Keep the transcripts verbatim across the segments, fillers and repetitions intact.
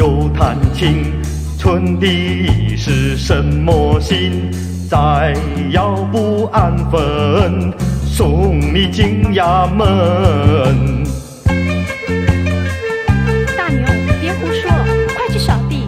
又谈情，春的是什么心？再要不安分，送你进衙门。 大牛，别胡说，快去扫地。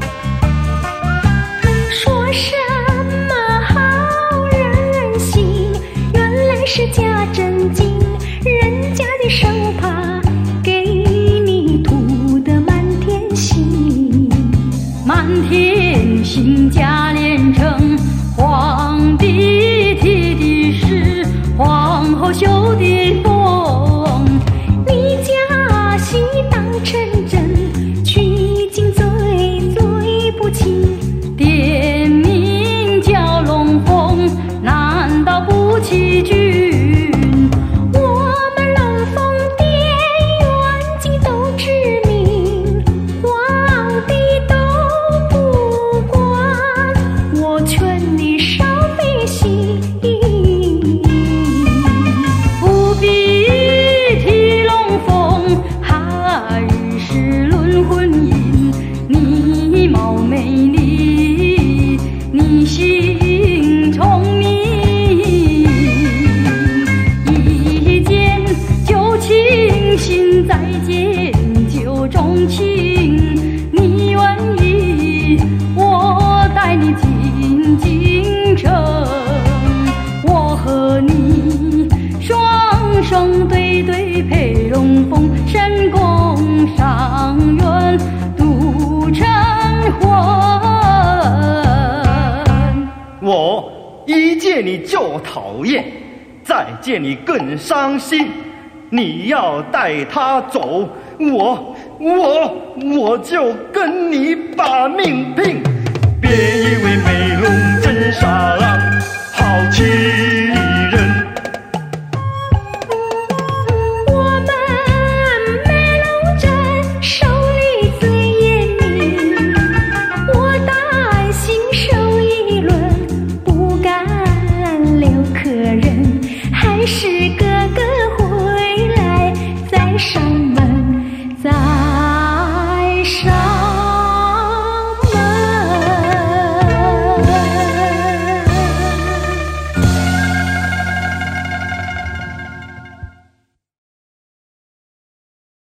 说什么好人心，原来是假正经，人家的手帕给你涂得满天星， 满天星假连成，皇帝提的是皇后绣的凤， 你假戏当成真，取经最最不清， 殿名叫龙凤，难道不欺君？ 我们龙凤殿远近都知名，皇帝都不管，我劝你少费心， 不必提龙凤，还是论婚姻。你貌美丽，你心聪明，一见就倾心，再见就钟情。你愿意，我带你进京城，我和你双双对对配龙凤，神功上元度晨昏。 我一见你就讨厌，再见你更伤心。你要带他走，我我我就跟你把命拼。别以为美龙